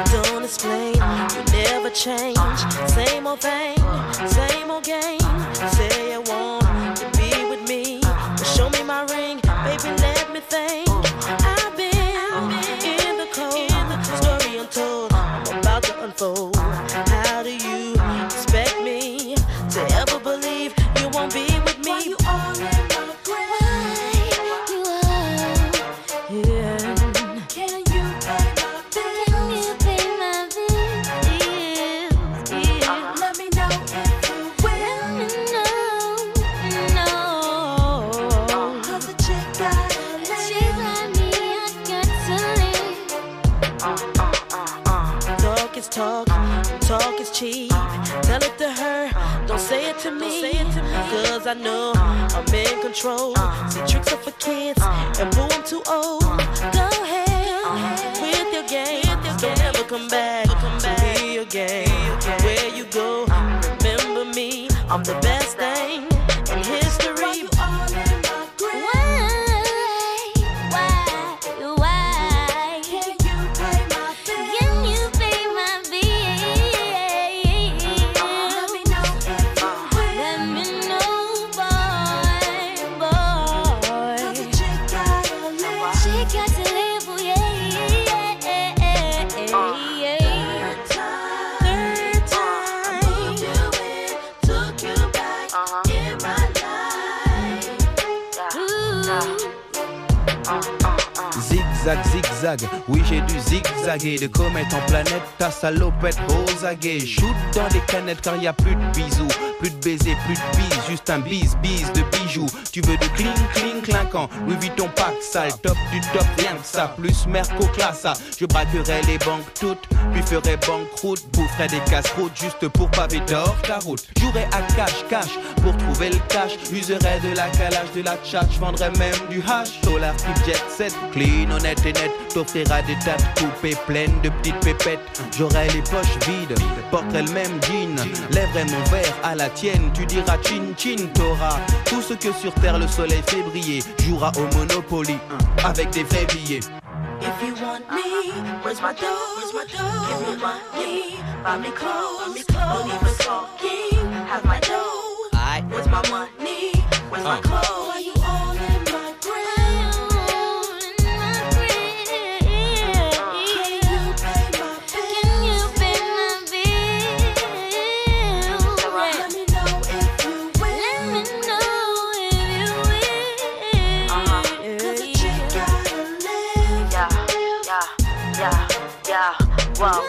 Don't explain, you never change. Same old thing, same old game. Say you want to be with me, but show me my ring, baby, let me think. I've been in the cold, story untold, I'm about to unfold. How do you expect me to ever believe you won't be with me? Why you all in my grave? You are, yeah. Can you pay my bills? Can you pay my bills? Yeah. Let me know if you will. Let me know. 'Cause the chick got me, I got to leave. Talk is talk, talk is cheap. Tell it to her, don't say it to me. 'Cause I know I'm in control. See, tricks are for kids, and boo, I'm too old. Go ahead with your game. Don't ever come back to me again. Where you go, remember me. I'm the best thing in history. Why you all in my grave? Why? Can you pay my bills? Can you pay my bills? Let me know if you will. Let me know, boy. 'Cause the chick gotta live. She got to live, oh yeah. Third time, took you back in my life. Zigzag, zigzag, oui j'ai dû zigzaguer. De comète en planète, ta salopette aux aguets. Shoot dans des canettes car y a plus de bisous. Plus de baisers, plus de bises, juste un bise de bijoux. Tu veux de cling clinquant, Louis Vuitton pack sale, top du top, rien que ça. Plus Merco classa, je braquerai les banques toutes, puis ferai banqueroute, boufferai des casse-routes juste pour paver d'or ta route. Jouerai à cache pour trouver le cash, userai de la calage, de la tchatch, vendrai même du hash. Solar type jet set, clean, honnête et net, t'offrira des tas de coupées pleines de petites pépettes. J'aurai les poches vides, porterai le même jean, lèverai mon verre à la tienne, tu diras chin chin, t'auras tout ce que sur terre le soleil fait briller. Jouera au Monopoly avec des vrais billets. If you want me, where's my dough? Give me money, buy me clothes. Don't even talking, have my dough. Where's my money? Where's my clothes? Why you all in my grave? Can you pay my bills? Can you pay my bills? Let me know if you will. Let me know if you will. 'Cause the chick gotta live. Yeah. Wow.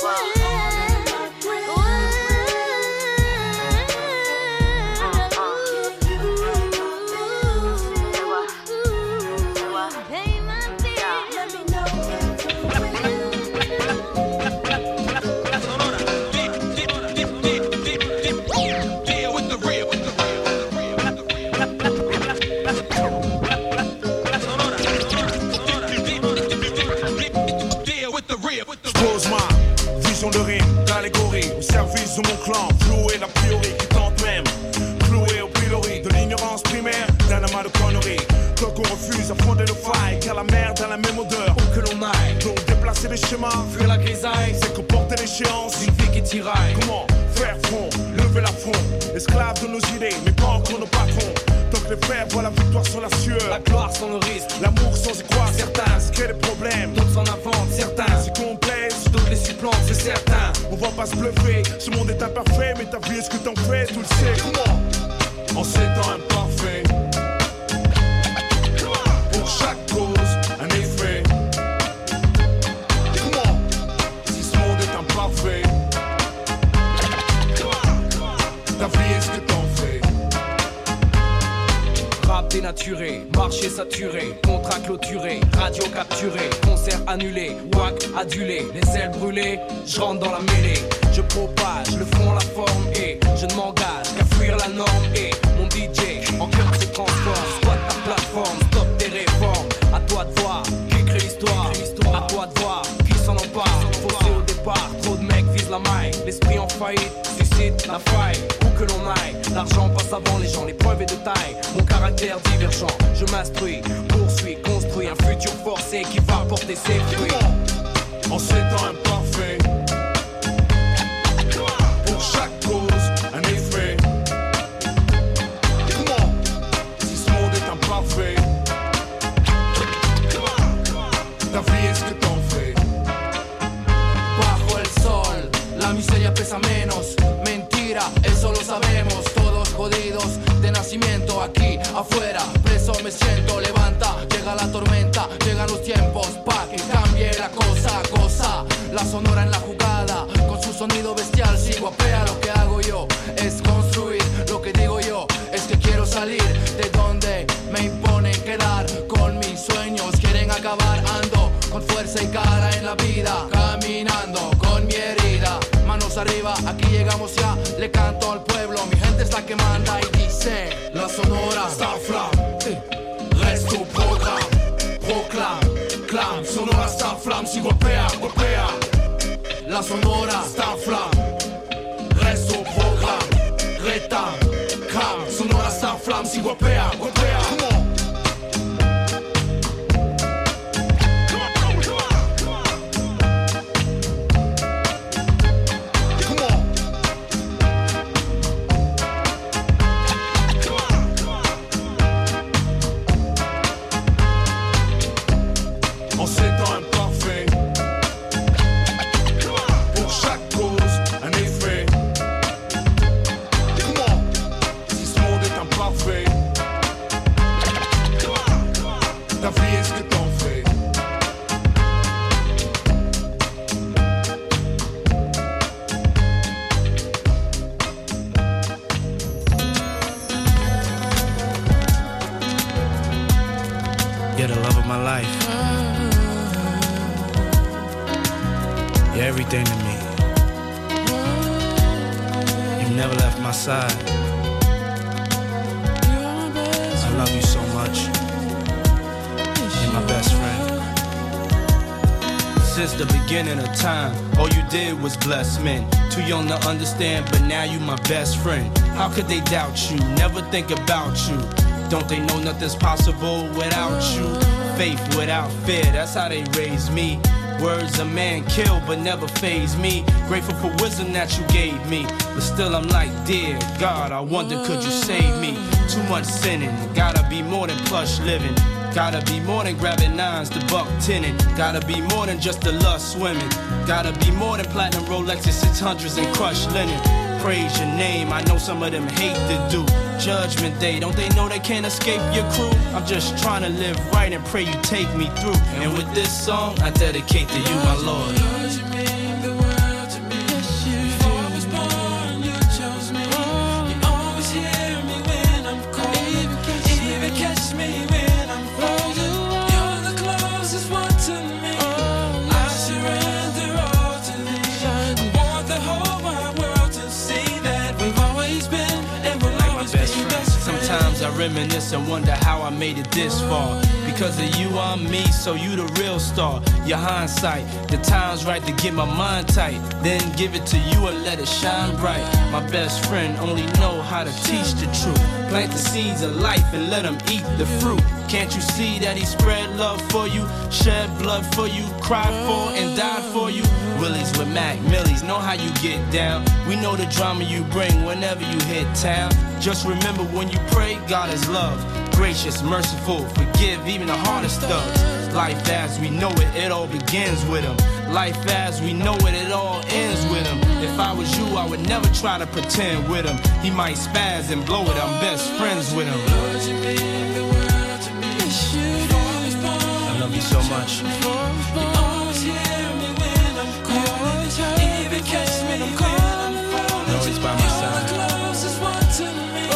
J'pose ma vision de rime, d'allégorie au service de mon clan, floué d'a priori qui tente même, cloué au pilori de l'ignorance primaire d'un amas de conneries. Donc on refuse affronter nos failles, car la merde a la même odeur où que l'on aille. Donc déplacer les schémas, fuir la grisaille, c'est comporter l'échéance d'une vie qui tiraille. Comment faire front, lever la front, esclave de nos idées, mais pas encore nos patrons. Donc les frères voient la victoire sans la sueur, la gloire sans le risque, l'amour sans y croire. Certains se créent des problèmes, d'autres s'en inventent. Certains s'y complaisent, d'autres les supplantent, c'est certain. On va pas se bluffer, ce monde est imparfait, mais ta vie est ce que t'en fais, tu le sais. Comment en ces temps imparfaits, pour chaque cause, un effet. Comment si ce monde est imparfait, ta vie est ce que t'en fais. Rap dénaturé, marché saturé, contrat clôturé, radio capturé, concert annulé, wack adulé, les ailes brûlées, je rentre dans la mêlée. Je propage le fond, la forme et je ne m'engage qu'à fuir la norme. Et mon DJ en cœur se transforme, squatte ta plateforme, stop tes réformes. À toi de voir qui crée l'histoire, à toi de voir qui s'en empare. Faussé au départ, trop de mecs visent la maille, l'esprit en faillite suscite la faille. Où que l'on aille, l'argent passe avant les gens, l'épreuve est de taille. Mon caractère divergent, je m'instruis, poursuis, construis un futur forcé qui va porter ses fruits. En ces temps imparfaits, miseria pesa menos. Mentira, eso lo sabemos. Todos jodidos de nacimiento, aquí afuera preso me siento. Levanta, llega la tormenta, llegan los tiempos pa' que cambie la cosa. Goza la sonora en la jugada, con su sonido bestial si guapea. Lo que hago yo es construir, lo que digo yo es que quiero salir de donde me imponen quedar con mis sueños. Quieren acabar, ando con fuerza y cara en la vida, caminando con mi herida. Manos arriba, aquí llegamos ya, le canto al pueblo. Mi gente es la que manda y dice: la sonora Starflam, reste au programme, proclame, clame. Sonora Starflam, si golpea, golpea. La sonora Starflam, reste au programme, rétame, calme. Sonora Starflam, si golpea, golpea. Come on. You're the love of my life. You're everything to me. You never left my side. I love you so much. You're my best friend. Since the beginning of time, all you did was bless men. Too young to understand, but now you my best friend. How could they doubt you? Never think about you. Don't they know nothing's possible without you? Faith without fear, that's how they raised me. Words a man kill but never faze me. Grateful for wisdom that you gave me, but still I'm like, dear God, I wonder could you save me? Too much sinning, gotta be more than plush living. Gotta be more than grabbing nines to buck tinning. Gotta be more than just the lust swimming. Gotta be more than platinum Rolexes, 600s and crushed linen. Praise your name, I know some of them hate to do. Judgment Day, don't they know they can't escape your crew? I'm just trying to live right and pray you take me through. And with this song, I dedicate to you, my Lord. Lord, you mean the world to me. Before I was born, you chose me. You always hear me when I'm cold. Even catch me when I'm folded. You're the closest one to me. I surrender all to thee. I want the whole wide world to see that we've always been and will always be best friends. Sometimes I reminisce and wonder how I made it this far. Because of you, I'm me, so you the real star. Your hindsight, the time's right to get my mind tight. Then give it to you and let it shine bright. My best friend only know how to teach the truth. Plant the seeds of life and let them eat the fruit. Can't you see that he spread love for you? Shed blood for you, cried for and died for you. Willies with Mac, Millies, know how you get down. We know the drama you bring whenever you hit town. Just remember when you pray, God is love. Gracious, merciful, forgive even the hardest thugs. Life as we know it, it all begins with him. Life as we know it, it all ends with him. If I was you, I would never try to pretend with him. He might spaz and blow it, I'm best friends with him. Lord, you mean the world to me. Before I was born, I love you so much. you always hear me when I'm cold. Even catch me when I'm falling. You're always by my side. You're the closest one to me.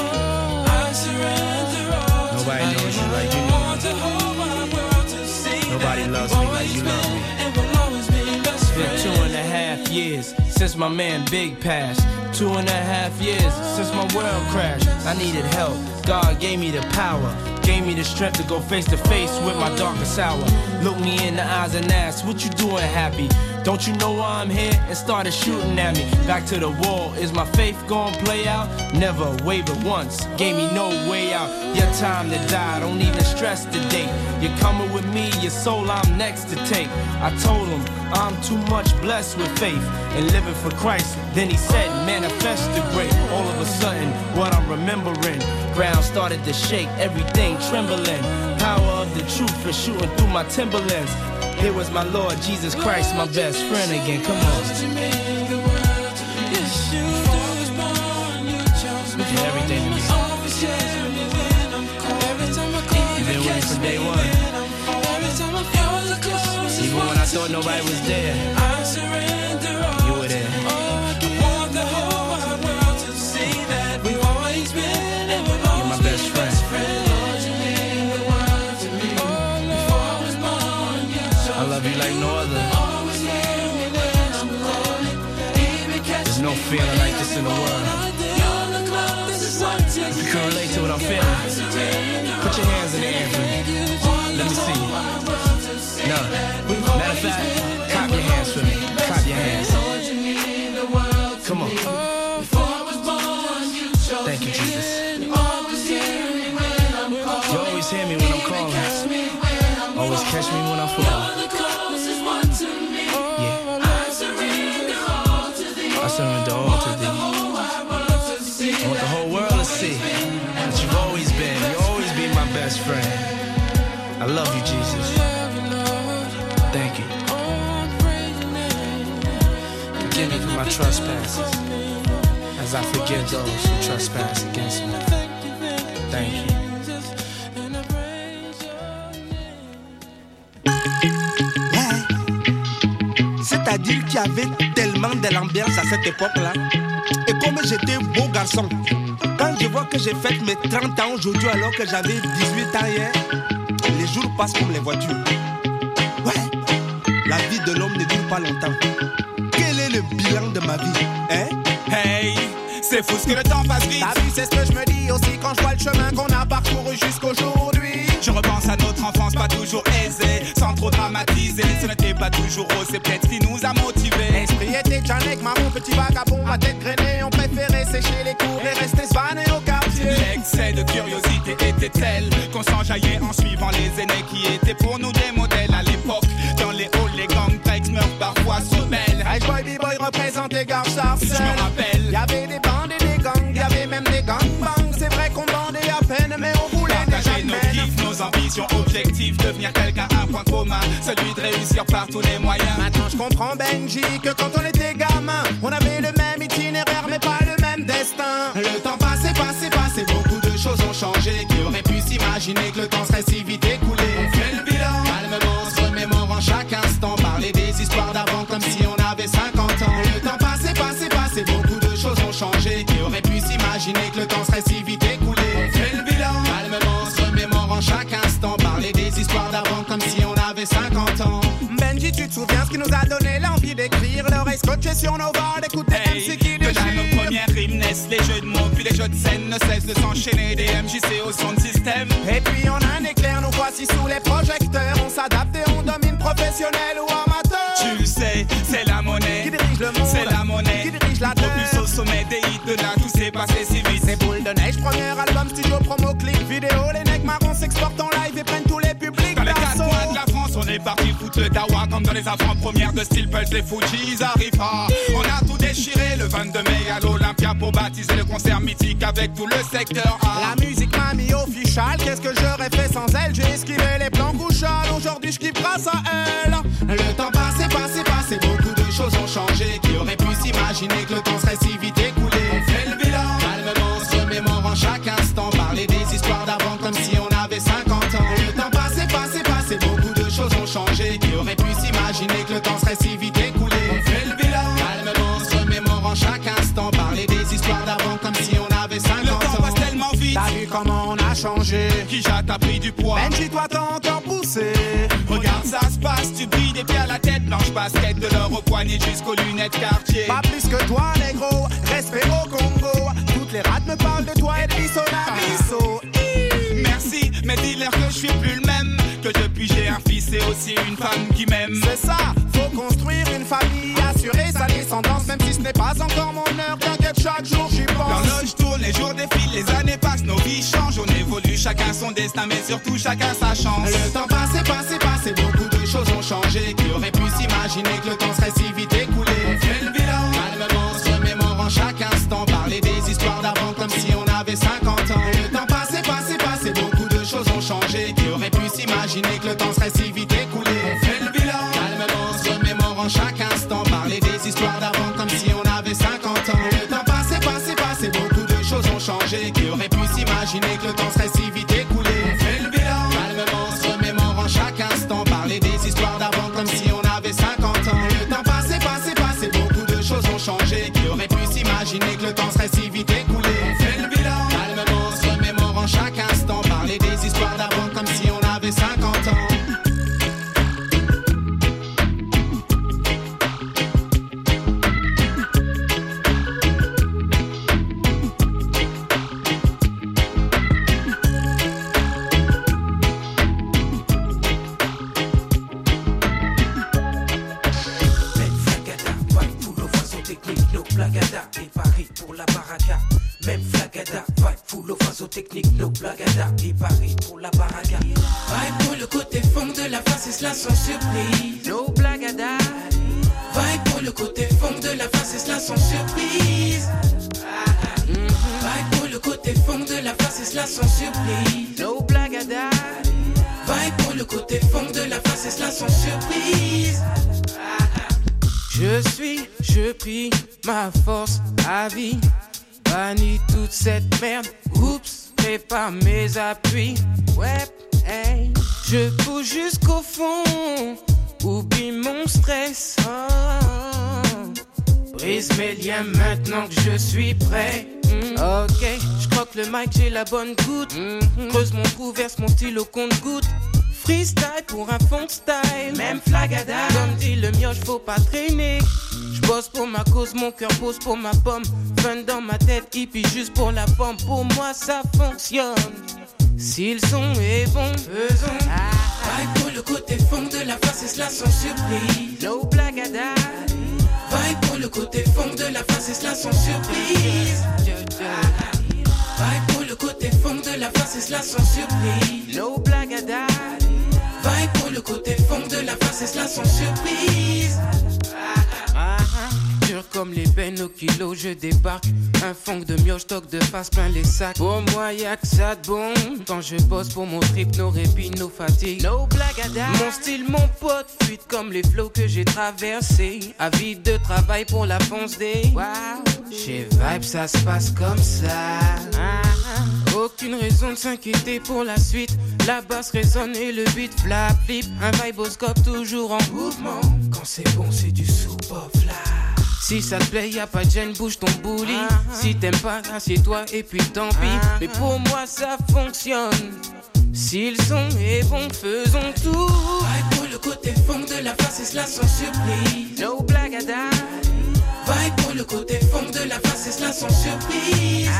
I surrender all. Nobody knows you like you I want the whole wide world to see. Nobody loves me like you love me. And will always be best It's been 2.5 years since my man Big passed. 2.5 years since my world crashed. I needed help. God gave me the power. Gave me the strength to go face to face with my darkest hour. Look me in the eyes and ask, what you doing happy? Don't you know why I'm here? And started shooting at me. Back to the wall, is my faith gonna play out? Never wavered once, gave me no way out. Your time to die, don't even stress the date. You're coming with me, your soul I'm next to take. I told him, I'm too much blessed with faith and living for Christ. Then he said, manifest the great. All of a sudden, what I'm remembering, ground started to shake, everything trembling. Power of the truth is shooting through my Timberlands. Here was my Lord Jesus Christ, my best friend again. Come on. You mean the world thought nobody was there. I surrender all. You were there. I want the whole wide world to see that we've always been and we've always You're my best friend. Lord, you mean the world to me. Before I was born, you chose I love you like no other. always hear me when I'm calling. Even catch There's no feeling like this in the world. you're the closest one to If you can relate to what I'm feeling, put your hands in the air for me. Let me see you. No. Matter of fact, clap your hands for me. Clap your hands. Come on. Thank you, Jesus. You always hear me when I'm calling. Always catch me when I'm falling. Yeah. I surrender all to thee. I want the whole world to see that you've always been. You'll always be my best friend. I love you, Jesus. Thank you. Forgive me for my trespasses, as I forgive those who trespass against me. Thank you. C'est-à-dire qu'il y avait tellement de l'ambiance à cette époque-là. Et comme j'étais beau garçon, quand je vois que j'ai fait mes 30 ans aujourd'hui alors que j'avais 18 ans hier, les jours passent comme les voitures. Ouais, la vie de l'homme ne dure pas longtemps. Quel est le bilan de ma vie, hein? Hey, c'est fou ce que le temps passe vite. T'as vu, c'est ce que je me dis aussi quand je vois le chemin qu'on a parcouru jusqu'aujourd'hui. Je repense à notre enfance pas toujours aisée, sans trop dramatiser. Ce n'était pas toujours rose, c'est peut-être ce qui nous a motivés. L'esprit était Janek, maman, petit vagabond, à tête grainée. On préférait sécher les cours et rester svané au quartier. L'excès de curiosité était tel qu'on s'enjaillait en suivant les aînés qui étaient pour nous des modèles à l'époque. Dans les halls, les gangs meurent parfois sous belle. Hey boy, b-boy représentait Gare Sarcelles. Je me rappelle. Y'avait des bandes et des gangs, y'avait même des gangbangs. C'est vrai qu'on bandait à peine, mais on voulait Partager déjà nos peine. kiffs, nos ambitions, objectifs, devenir quelqu'un, un point commun, celui de réussir par tous les moyens. Maintenant je comprends Benji que quand on était gamin, on avait le même itinéraire mais pas le même destin. Le temps passé, beaucoup de choses ont changé. Qui aurait pu s'imaginer que le temps serait si vite écoulé? On fait le bilan, calmement on se remémorant chaque instant. Parler des histoires d'avant comme si on avait 50 ans. Le temps passé, beaucoup de choses ont changé. Qui aurait pu s'imaginer que le temps serait si vite écoulé? On fait le bilan, calmement on se remémorant chaque instant. Parler des histoires d'avant comme si on avait 50 ans. Benji, tu te souviens ce qui nous a donné l'envie d'écrire? L'oreille scotchée sur nos barres, d'écouter MC qui Que dans déchire. nos premières rimes naissent les jeux de mots, puis les jeux de scène ne cessent de s'enchaîner. Des MJC au son de système. Et puis on a un éclair, nous voici sous les projecteurs. On s'adapte et on domine, professionnel ou amateur. Tu le sais, c'est la monnaie. Qui dirige le monde? C'est la monnaie. Qui dirige la terre? Propulse au sommet des hits, de là tout s'est passé si vite. C'est Boule de Neige, premier album, studio, promo, clip, vidéo. Les necks marrons s'exportent en live et prennent tous les publics Dans les quatre d'assaut. coins de la France, on est parti foutre le dawa. Comme dans les avant-premières de Steel Pulse, les Fujis arrivent pas. On a tout déchiré le 22 mai à l'Olympia pour baptiser le concert mythique avec tout le secteur A. La musique m'a mis official, qu'est-ce que j'aurais fait sans elle? J'ai esquivé les plans couchales, aujourd'hui je kiffe grâce à elle. Le temps passé, beaucoup de choses ont changé. Qui aurait pu s'imaginer que le temps serait si vite écoulé? On fait le bilan, Calmement on se remémorant chaque instant. Parler des histoires d'avant comme si on avait 50 ans. Le temps passé, beaucoup de choses ont changé. Qui aurait pu s'imaginer que le temps serait si vite écoulé? on fait le bilan. Calmement on se remémorant chaque instant. Parler des histoires d'avant comme si on avait 50 Le ans. temps passe tellement vite. T'as vu comment on a changé? Kija t'a pris du poids. Benji, toi t'as encore poussé. Regarde, ça se passe, tu brilles des pieds à la tête. Blanche basket, de l'or au poignet jusqu'aux lunettes quartier. Pas plus que toi, négro. Respect au Congo. Toutes les rats me parlent de toi et de Bisso la Bisso. Merci, mais dis-leur que je suis plus le même. Que depuis j'ai un fils et aussi une femme qui m'aime. C'est ça, faut construire une famille, assurer sa descendance, même si ce n'est pas encore mon heure. T'inquiète, chaque jour j'y pense. L'horloge tourne, les jours défilent, les années passent, nos vies changent. On évolue, chacun son destin, mais surtout chacun sa chance. Le temps passé, beaucoup de choses ont changé. Qui aurait pu s'imaginer que le temps serait si vite écoulé? On fait le bilan, calmement on se remémorant chaque instant. Parler des histoires d'avant comme si on avait 50 ans. Le temps passé, beaucoup de choses ont changé. Qui aurait pu s'imaginer que le temps serait si vite écoulé? on fait le bilan, Calmement on se remémorant chaque instant. Parler des histoires d'avant comme si on avait 50 ans. Le temps passé, beaucoup de choses ont changé. Qui aurait pu s'imaginer que le temps serait si vite écoulé? on fait le bilan, Calmement on se remémorant chaque instant. Parler des histoires d'avant comme si on avait blagada et Paris pour la baraka. Même flagada, vibe full of phaso technique, no blagada et Paris pour la baraka. Vibe pour le côté fond de la face et cela sans surprise, no blagada. Vibe pour le côté fond de la face et cela sans surprise. Vibe pour le côté fond de la face et cela sans surprise, no blagada. Vibe pour le côté fond de la face et cela sans surprise. Je prie ma force à vie. Bannis toute cette merde. Oups, prépare mes appuis. Ouais, hey. Je pousse jusqu'au fond. Oublie mon stress. Brise mes liens maintenant que je suis prêt. Ok, je croque le mic, j'ai la bonne goutte. Creuse mon trou, verse mon stylo compte-goutte. Freestyle pour un fond style. Même flagada. Comme dit le mioche, faut pas traîner. J'bosse pour ma cause, mon cœur pose pour ma pomme. Fun dans ma tête, hippie juste pour la pomme. Pour moi ça fonctionne. Si le son est bon, faisons. Vibe pour le côté fond de la face et cela sans surprise, no blagada. Vibe pour le côté fond de la face et cela sans surprise. Vibe pour le côté fond de la face et cela sans surprise, no blagada. Vibe pour le côté fond de la face et cela sans surprise. Dur comme les peines au kilo, je débarque. Un fond de mioche, stock de face plein les sacs. Pour moi y'a que ça de bon. Quand je bosse pour mon trip, nos répits, nos fatigues, no blagada. Mon style, mon pote, fuite comme les flots que j'ai traversés. Avide de travail pour la fonce des. Wow. Chez Vibe ça se passe comme ça. Aucune raison de s'inquiéter pour la suite. La basse résonne et le beat flap flip. Un viboscope toujours en mouvement. Quand c'est bon c'est du sous-pop là. Si ça te plaît y'a pas de gêne, bouge ton bouli. Si t'aimes pas, assieds-toi et puis tant pis. Mais pour moi ça fonctionne. Si le son est bon, faisons tout. Vibe pour le côté fond de la face et cela sans surprise, no blagada. Vibe pour le côté fond de la face et cela sans surprise.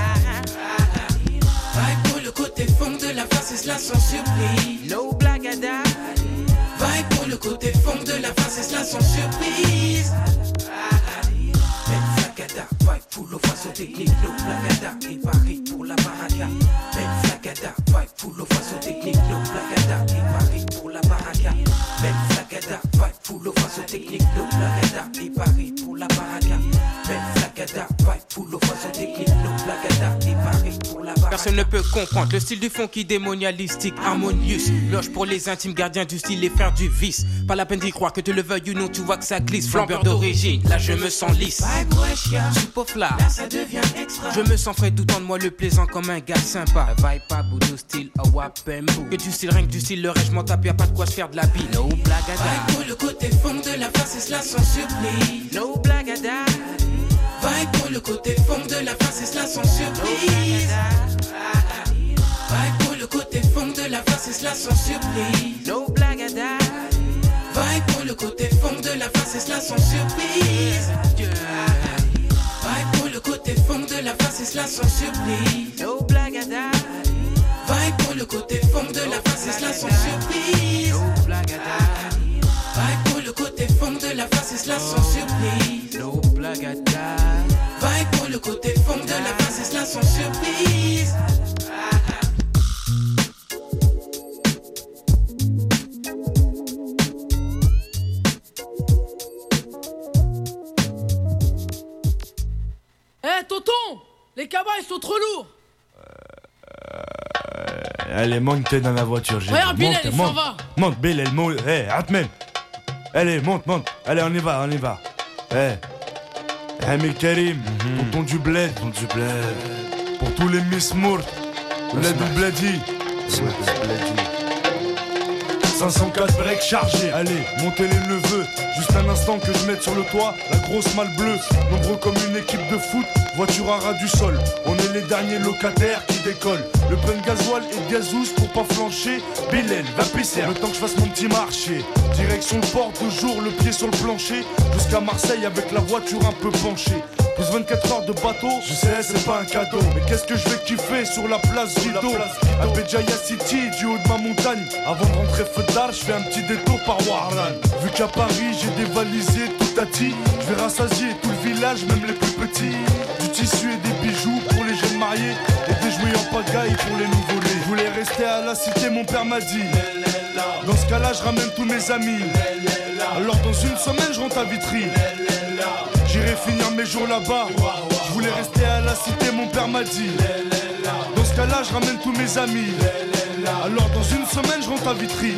Vibe pour le côté fond de la face et cela sans surprise, no blagada. Vibe pour le côté fond de la face et cela sans surprise. Même flagada, vibe full of phaso technique, no blagada et Paris pour la baraka. Même flagada, vibe full of phaso technique, no blagada et Paris pour la baraka. Même flagada, vibe full of phaso technique, no blagada et Paris pour la baraka. Même flagada, vibe full of phaso technique, no blagada et Paris pour la baraka. Personne ne peut comprendre le style du funky démonialistique, harmonious. Loge pour les intimes gardiens du style, les frères du vice. Pas la peine d'y croire que tu le veuilles ou non, tu vois que ça glisse. Flambeur d'origine, là je me sens lisse. Super flat, là ça devient extra. Je me sens frais tout en de moi le plaisant comme un gars sympa. Vibe pas boudou style a wapembo. Que du style, rien que du style, le reste je m'en tape, y'a pas de quoi se faire de la bille. No blagada. Vibe pour le côté fond de la face et cela sans surprise, no blagada. Vibe pour le côté fond de la face et cela sans surprise. Vibe pour le côté fond de la face et cela sans surprise, no blagada. Vibe pour le côté fond de la face et cela sans surprise. Vibe pour le côté fond de la face et cela sans surprise, no blagada. Vibe pour le côté fond de la face et cela sans surprise, no blagada. Vibe pour le côté fond de la face et cela sans surprise, no blagada. Vibe pour le côté fond de la face et cela sans surprise. Eh tonton, les cabas ils sont trop lourds. Allez, monte dans la voiture. Regarde Bilal, il s'en va. Monte, Bilal, monte. Eh, Atmen. Allez, monte. Allez, on y va. Hamid Karim, tonton du bled. Pour tous les Miss Mourt, bled ou bledi. 504 breaks chargés, allez, montez les neveux. Juste un instant que je mette sur le toit la grosse malle bleue. Nombreux comme une équipe de foot, voiture à ras du sol. On est les derniers locataires qui décollent. Le plein de gasoil et de gazouze pour pas flancher. Bilal, va pisser, le temps que je fasse mon petit marché. Direction le port de jour, le pied sur le plancher. Jusqu'à Marseille avec la voiture un peu penchée. Plus 24 heures de bateau, je sais c'est pas un cadeau. Mais qu'est-ce que je vais kiffer sur la place Guido, à Béjaïa City, du haut de ma montagne. Avant de rentrer feu d'art, je fais un petit détour par Warlan. Vu qu'à Paris j'ai dévalisé tout Tati, je vais rassasier tout le village, même les plus petits. Du tissu et des bijoux pour les jeunes mariés, et des jouets en pagaille pour les nouveau-nés. Je voulais rester à la cité, mon père m'a dit. Dans ce cas-là, je ramène tous mes amis. Alors dans une semaine, je rentre à Vitry. J'irai finir mes jours là-bas. Je voulais rester à la cité, mon père m'a dit. Dans ce cas-là, je ramène tous mes amis. Alors dans une semaine, je rentre à Vitry.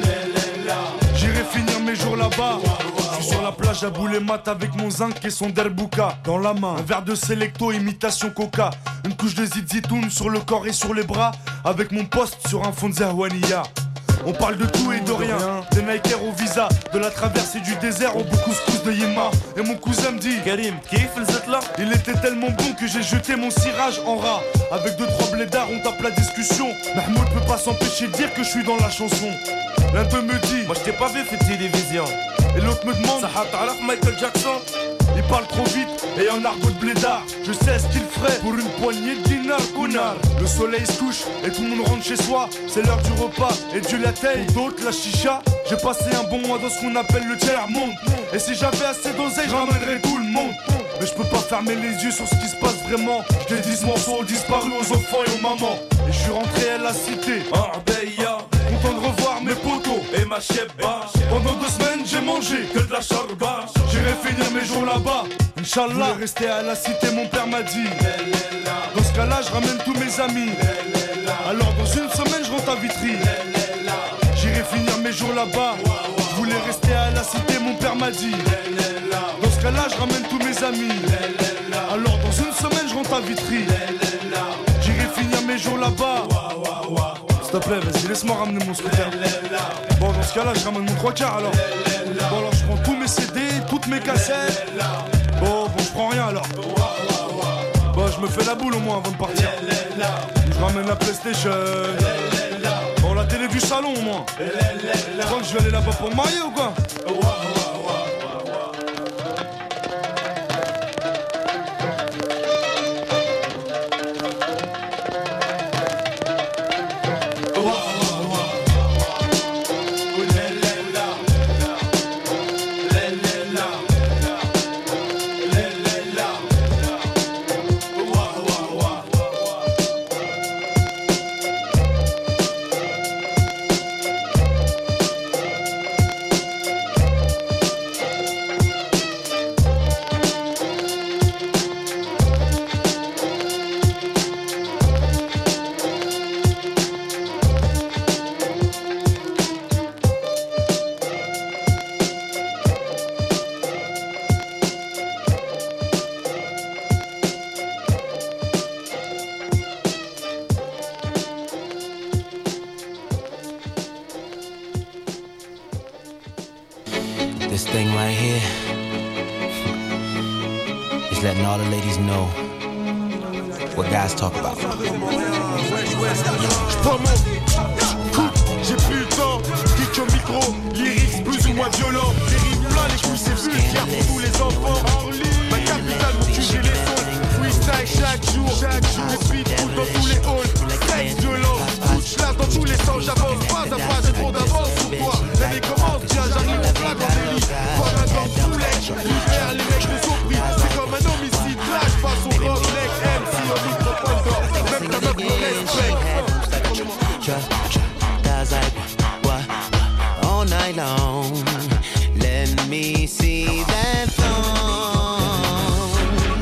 J'irai finir mes jours là-bas. Je suis sur la plage à Boulet-Mat avec mon zinc et son derbouka dans la main. Un verre de Selecto, imitation coca. Une couche de zizitoun sur le corps et sur les bras. Avec mon poste sur un fond de Zahouania. On parle de tout et de rien, des Nike au visa, de la traversée du désert au couscous de Yéma. Et mon cousin me dit, Karim, kiff le là. Il était tellement bon que j'ai jeté mon cirage en rat. Avec 2-3 blédards, on tape la discussion. Mahmoud peut pas s'empêcher de dire que je suis dans la chanson. L'un d'eux me dit, moi je t'ai pas vu fait télévision. Et l'autre me demande, Michael Jackson. Il parle trop vite et en argot de blédard. Je sais ce qu'il ferait pour une poignée de dinars, connard. Le soleil se couche et tout le monde rentre chez soi. C'est l'heure du repas et Dieu la taille. Pour d'autres, la chicha. J'ai passé un bon mois dans ce qu'on appelle le tiers-monde. Et si j'avais assez d'oseille, je ramènerais tout le monde. Mais je peux pas fermer les yeux sur ce qui se passe vraiment. J'ai 10 morceaux ont disparu aux enfants et aux mamans. Et je suis rentré à la cité, Arbeya. Content de revoir mes potos et ma chebba. Pendant 2 semaines j'ai mangé que de la charba. J'irai finir mes jours là-bas, Inch'Allah. Je voulais rester à la cité, mon père m'a dit. Dans ce cas-là je ramène tous mes amis. Alors dans une semaine je rentre à Vitry. J'irai finir mes jours là-bas. Je voulais rester à la cité, mon père m'a dit. Dans ce cas-là je ramène tous mes amis. Alors dans une semaine je rentre à Vitry. J'irai finir mes jours là-bas. S'il te plaît, vas-y, laisse-moi ramener mon scooter. Bon, dans ce cas-là, je ramène mon 3/4 alors. Bon, alors je prends tous mes CD, toutes mes cassettes. Bon, je prends rien alors. Bon, je me fais la boule au moins avant de partir. Je ramène la PlayStation. Bon, la télé du salon au moins. Tu crois que je vais aller là-bas pour me marier ou quoi? This thing right here is letting all the ladies know what guys talk about. J'prends mon coup, j'ai plus le temps. Kick au micro, lyrics plus ou moins violents. Les rimes plein, les coups c'est vulgaire pour tous les enfants. Ma capitale, mon cul, j'ai les sons. Freestyle chaque jour, les beats dans tous les halls. Sexe violent, push-là dans tous les sens. J'avance pas à pas, j'ai trop d'avance sur toi. L'année commence, tiens, j'arrive en flag en délit. Comme un grand poulet, l'hiver, les mecs me sont pris. C'est comme un homicide, là je passe au rock, leg, MC, au microphone d'or. Même ta meuf me respecte. Guys like what? All night long. Let me see that thong,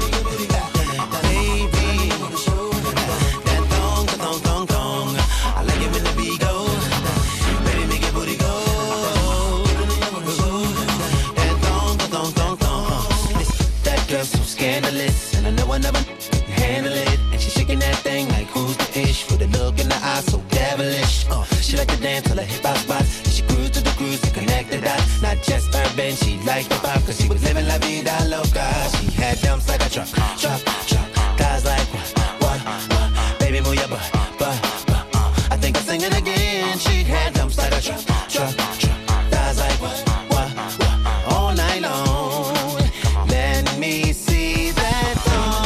baby. That thong. I like it when the beat goes. Baby, make your booty go. That thong. That girl's so scandalous, and I know I never handle it. And she's shaking that thing like who's the ish, with a look in the eye so devilish. She like to dance till her hip hop spot. And she cruise to the cruise to connect the dots. Not just urban, she liked the pop, cause she was living la vida loca. She had dumps like a truck. Guys like what? Baby, move your butt. I think I'm singing again. She had dumps like a truck. Guys like what? All night long. Let me see that thong.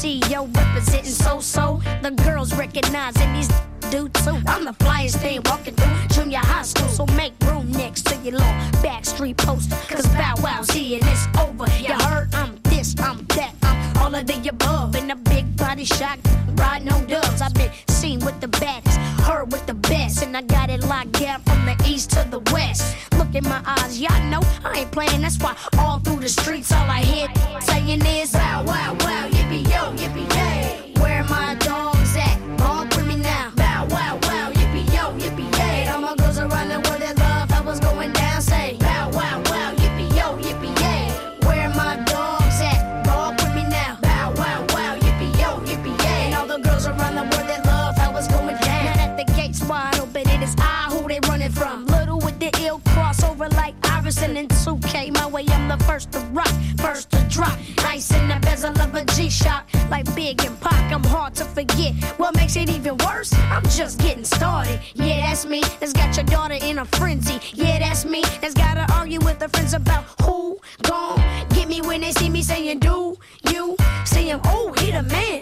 CEO representing so-so. The girls recognizing these do too. I'm the flyest thing walking through junior high school. So make room next to your long backstreet poster. Cause Bow Wow's here and it's over. You heard I'm this, I'm that, I'm all of the above. In a big body shot, riding on dubs. I've been seen with the baddest, heard with the best. And I got it locked down from the east to the west. Look in my eyes, y'all know I ain't playing. That's why all through the streets all I hear saying is Bow Wow Wow, yippee yo, yippee yay. Where my dogs at? All with me now. Bow Wow Wow, yippee yo, yippee yay. All my girls around the world that love how was going down. Say Bow Wow Wow, yippee yo, yippee yay. Where my dogs at? All with me now. Bow Wow Wow, yippee yo, yippee yay. And all the girls around the world that love how was going down. Now that the gates wide open, it is I who they running from. Little with the ill crossover like Iverson and 2K. My way, I'm the first to rock, first to drop. Nice in the bezel of a G-Shock, like Big and Pac. I'm hard to forget. What makes it even worse? I'm just getting started. Yeah, that's me. That's got your daughter in a frenzy. Yeah, that's me. That's gotta argue with her friends about who gon' get me when they see me saying, do you see him? Oh, he the man.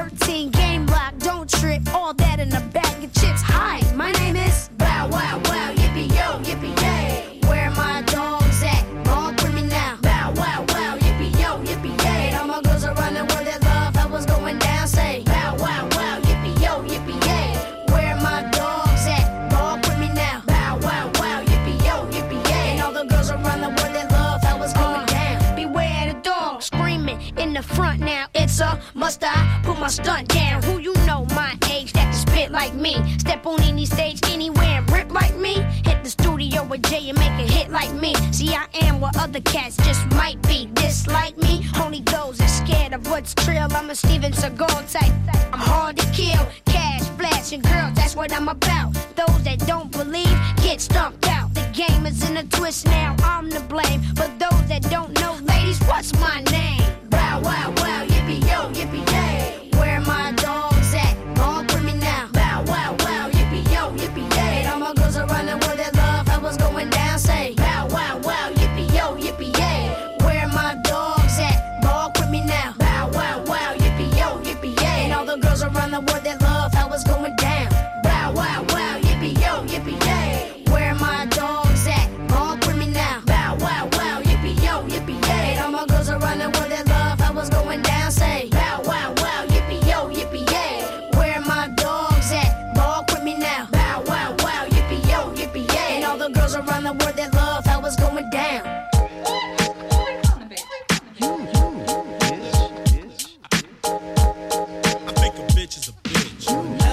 13 game lock, don't trip. All that in a bag of chips. Hi, my name is Bow Wow Wow, yippee yo, yippee yay. Where my dogs at? All with me now. Bow Wow Wow, yippee yo, yippee yay. All my girls around the world that love how was going down. Say Bow Wow Wow, yippee yo, yippee yay. Where my dogs at? All with me now. Bow Wow Wow, yippee yo, yippee yay. And all the girls around the world that love how was going down. Beware the dog screaming in the front now. It's a must I put my stunt down. Who you know my age that can spit like me? Step on any stage anywhere and rip like me. Hit the studio with Jay and make a hit like me. See, I am what other cats just might be. Dislike me, only those that scared of what's trill. I'm a Steven Seagal type. I'm hard to kill, cash, flash, and girls, that's what I'm about. Those that don't believe, get stumped out. The game is in a twist now, I'm to blame. But those that don't know, ladies, what's my name? Bow Wow Wow, yippee yo, yippee yay. Where my dogs at? All with me now. Bow Wow Wow, yippee yo, yippee yay. All my girls around the world that love how was going down. Say Bow Wow Wow, yippee yo, yippee yay. Where my dogs at? All with me now. Bow Wow Wow, yippee yo, yippee yay. And all the girls around the world that love how was going down. Bow Wow Wow, yippee yo, yippee yay. Where my dogs at? All with me now. Bow Wow Wow, yippee yo, yippee yay. And all my girls around the world that love how was going down. Say Bow Wow Wow, yippee yo, yippee yay. Where my dogs at? All with me now. Bow Wow Wow, yippee yo, yippee yay. And all the girls around the world that love how was going down. I think a bitch is a bitch.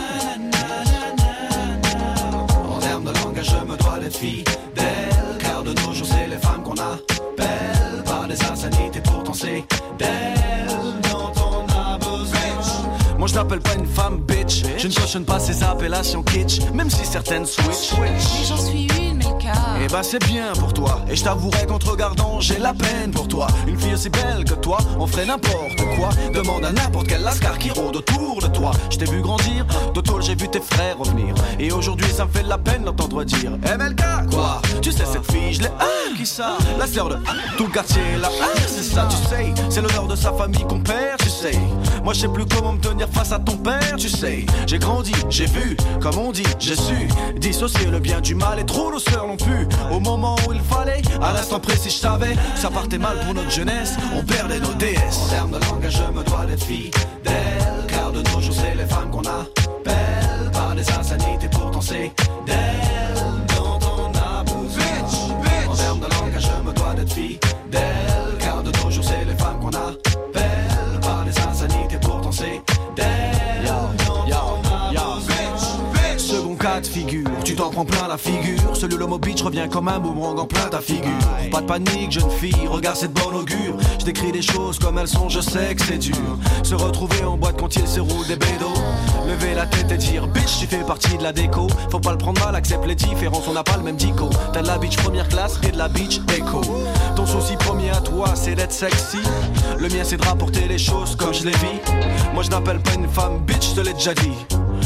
En termes de langage, je me dois d'être fidèle. Car de nos jours, c'est les femmes qu'on appelle. Pas des insanités, pourtant c'est d'elles dont on a besoin. Moi je n'appelle pas une femme bitch. Je ne cautionne pas ces appellations kitsch. Même si certaines switch. Mais j'en suis une, mais le cas. Eh bah c'est bien pour toi. Et je t'avouerai qu'en te regardant, j'ai la peine pour toi. Une fille aussi belle que toi, on ferait n'importe quoi. Demande à n'importe quel lascar qui rôde autour de toi. Je t'ai vu grandir, de tôle j'ai vu tes frères revenir. Et aujourd'hui ça me fait de la peine d'entendre dire MLK quoi. Tu sais cette fille, je l'ai qui ça? La sœur de tout le quartier là, c'est ça tu sais. C'est l'honneur de sa famille qu'on perd, tu sais. Moi je sais plus comment me tenir face à ton père, tu sais. J'ai grandi, j'ai vu, comme on dit, j'ai su dissocier le bien du mal et trop nos sœurs l'ont pu. Au moment où il fallait, à l'instant précis je savais, ça partait mal pour notre jeunesse, on perdait nos déesses. En termes de langage je me dois d'être fidèle. Car de nos jours c'est les femmes qu'on appelle. Pas des insanités pourtant c'est d'elles dont on a besoin. En termes de langage je me dois d'être fidèle. Car de nos jours c'est les femmes qu'on appelle. Pas des insanités pourtant c'est d'elles dont on a besoin. Second cas de figure, tu t'en prends plein la figure. Celui l'homo bitch revient comme un boomerang en plein ta figure. Pas de panique jeune fille, regarde cette bonne augure. Je décris les choses comme elles sont, je sais que c'est dur. Se retrouver en boîte quand il se roule des bédos. Lever la tête et dire bitch tu fais partie de la déco. Faut pas le prendre mal, accepte les différences, on n'a pas le même dico. T'as de la bitch première classe et de la bitch éco. Ton souci premier à toi c'est d'être sexy. Le mien c'est de rapporter les choses comme je les vis. Moi je n'appelle pas une femme bitch, je te l'ai déjà dit.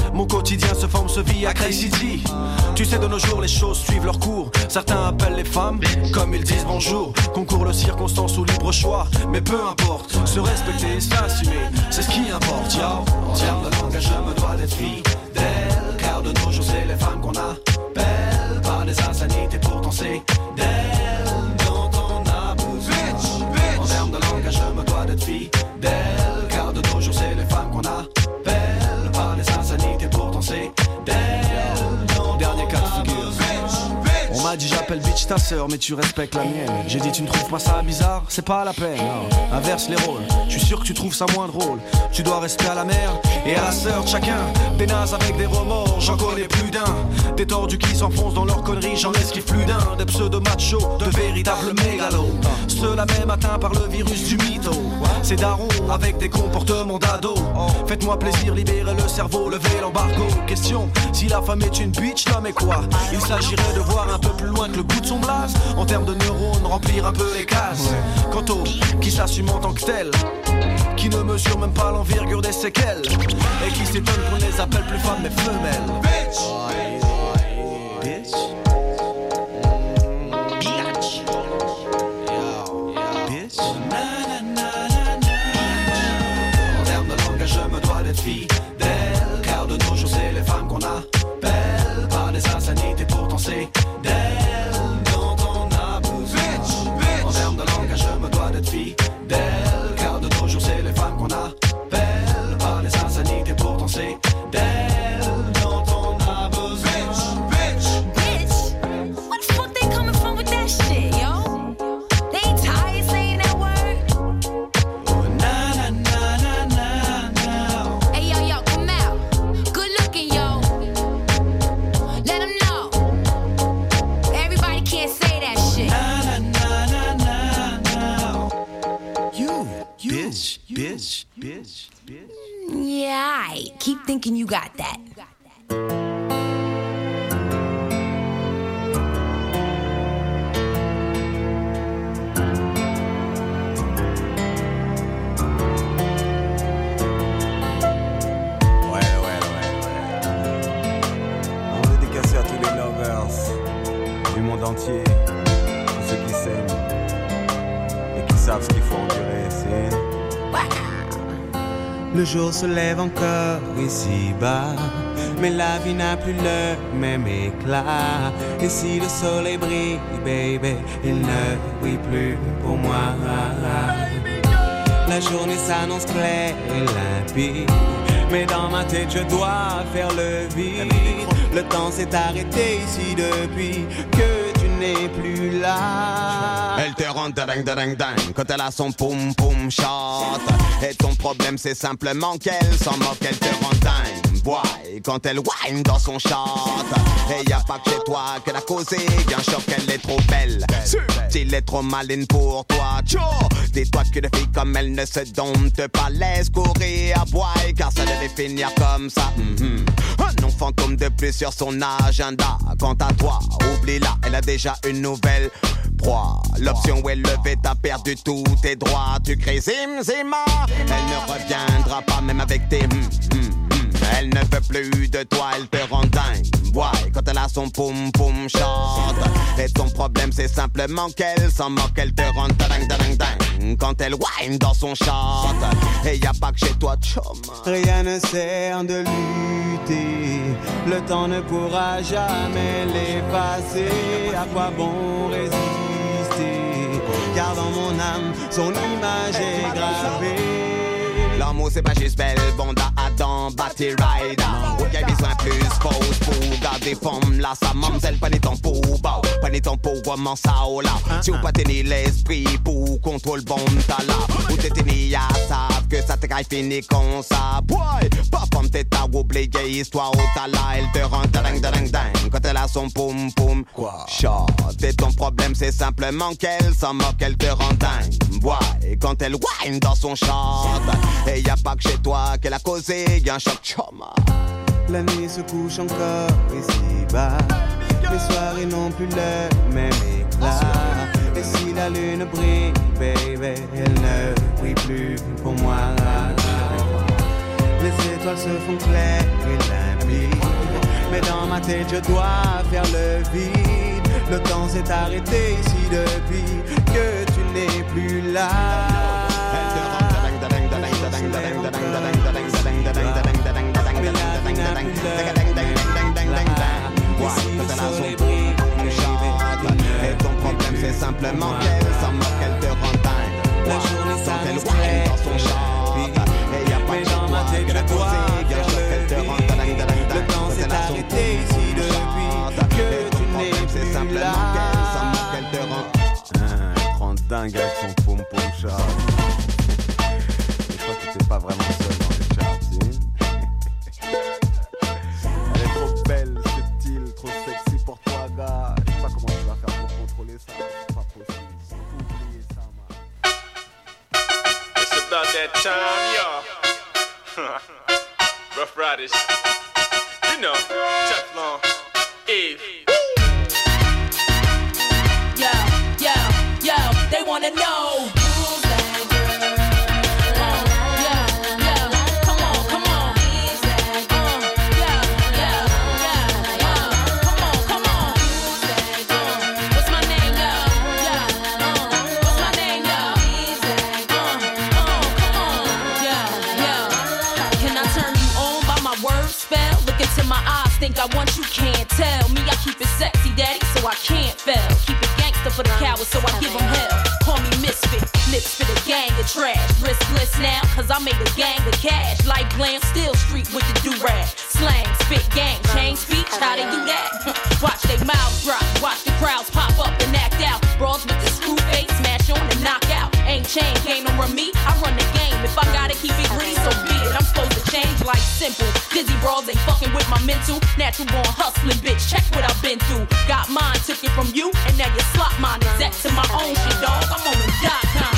Mon quotidien se forme, se vit à Crazy City. Tu sais, de nos jours, les choses suivent leur cours. Certains appellent les femmes comme ils disent bonjour. Concours le circonstance ou libre choix. Mais peu importe, se respecter et s'assumer, c'est ce qui importe, yo. En termes de langage, je me dois d'être fidèle, car de nos jours, c'est les femmes qu'on appelle par des insanités, pourtant c'est d'elles dont on abuse. En termes de langage, je me dois d'être fidèle, car de nos jours, c'est les femmes qu'on appelle par des insanités, pourtant c'est d'elles dont dernier cas de figure. On m'a dit j'appelle bitch ta sœur mais tu respectes la mienne. J'ai dit tu ne trouves pas ça bizarre, c'est pas la peine, non. Inverse les rôles, je suis sûr que tu trouves ça moins drôle. Tu dois rester à la mère et à la sœur de chacun. Des nazes avec des remords, j'en connais plus d'un. Des tordus qui s'enfoncent dans leurs conneries, j'en esquive plus d'un. Des pseudo-machos, de véritables mégalos. Ceux-là même atteints par le virus du mytho. Ces darons avec des comportements d'ado. Faites-moi plaisir, libérez le cerveau, levez l'embargo. Question, si la femme est une bitch, non mais quoi? Il s'agirait de voir un peu plus loin que le bout de son blaze. En termes de neurones, remplir un peu les cases. Quant aux qui s'assument en tant que tels, qui ne mesurent même pas l'envergure des séquelles, et qui s'étonnent qu'on les appelle plus femmes mais femelles. Bitch, bitch, bitch, bitch. En termes de langage, je me dois d'être fidèle, car de nos jours c'est les femmes qu'on appelle par des insanités, pourtant c'est d'elles dont on abuse. En termes de langage, je me dois d'être fidèle, car de nos jours c'est les femmes qu'on appelle par des insanités, pourtant c'est d'elles dont on abuse. Bitch, what the fuck they coming from with that shit, yo? They ain't tired saying that word. Oh, na na na na na na. Hey yo, come out. Good looking, yo. Let them know. Everybody can't say that shit. Na na na na na. You, bitch, bitch, bitch, bitch. Yeah, aight. Keep thinking you got that. On est dédicacé à tous les lovers du monde entier, tous ceux qui s'aiment et qui savent ce qu'il faut endurer. C'est le jour se lève encore ici-bas, mais la vie n'a plus le même éclat. Et si le soleil brille, baby, il ne brille plus pour moi. La journée s'annonce claire et limpide, mais dans ma tête je dois faire le vide. Le temps s'est arrêté ici depuis que tu n'es plus là. Elle te rend dingue dingue dingue quand elle a son poum poum shot. Et ton problème c'est simplement qu'elle s'en moque, elle te rend dingue. Boy, quand elle whine dans son shot. Et y a pas que chez toi qu'elle a causé, bien sûr qu'elle est trop belle. S'il est trop maline pour toi, tcho. Dis-toi que les filles comme elle ne se domptent pas, laisse courir à boy, car ça devait finir comme ça. Un nom fantôme de plus sur son agenda. Quant à toi, oublie-la, elle a déjà une nouvelle proie. L'option où elle levait, t'as perdu tous tes droits. Tu crées zim zima, elle ne reviendra pas même avec tes Elle ne veut plus de toi, elle te rend dingue. Ouais, quand elle a son poum poum shot. Et ton problème c'est simplement qu'elle s'en moque, elle te rend dingue dingue dingue. Quand elle whine dans son shot. Et y a pas que chez toi, chum. Rien ne sert de lutter, le temps ne pourra jamais l'effacer. À quoi bon résister? Car dans mon âme, son image est gravée. L'amour c'est pas juste belle, Bonda, Adam, Batty Rider. Y'a besoin plus fausse pour garder forme là, sa mamzelle, pas les temps pour bas, pas les temps pour comment ça oh là. Si ou pas tenir l'esprit pour contrôle bon t'as là. Ou t'es tenu à savent que ça te caille fini comme ça. Boy, pas comme t'es ta oublié histoire au t'as là. Elle te rend dingue dingue dingue quand elle a son poum poum shot. Et ton problème c'est simplement qu'elle s'en moque, elle te rend dingue. Boy, quand elle whine dans son shot. Et y a pas que chez toi qu'elle a causé, y'a un choc choma. La nuit se couche encore ici-bas, les soirées n'ont plus le même éclat. Et si la lune brille, baby, elle ne brille plus pour moi. Les étoiles se font claires et limpides, tête, je dois faire le vide. Le temps s'est arrêté ici depuis que tu n'es plus là. Et ton problème c'est simplement qu'elle s'en moque, qu'elle te rend dingue. La journée s'arrête dans son chant. Et y'a pas de dans ma tête, je dois faire le vide. Le temps s'est arrêté ici depuis que tu n'es plus là. Qu'elle s'en moque, qu'elle te rend. Elle te rend dingue avec son pom-pom chat. Je crois que t'es pas vraiment seul dans les charts. Elle est trop belle, subtile, trop sexy pour toi, gars. Je sais pas comment tu vas faire pour contrôler ça. C'est pas possible. Oubliez ça, man. It's about that time, y'all. Rough Riders. You know, Teflon, Eve. Yo, they wanna know. Think I want you, can't tell me. I keep it sexy, daddy, so I can't fail. Keep it gangster for the cowards, so I give them hell. Call me misfit, lips for the gang of trash. Riskless now, cause I made a gang of cash. Like glam, still street with the do-rag. Slang, spit, gang, change speech, how they do that? Watch they mouths drop, watch the crowds pop up and act out. Brawls with the screw face, smash on and knock out. Ain't chain, game don't run me, I run the game. If I gotta keep it green, so be it. I'm supposed to change like simple. Dizzy brawls ain't fucking with my mental. Natural born hustling, bitch, check what I've been through. Got mine, took it from you, and now you slot mine. Exact to my own shit, dog, I'm on the .com.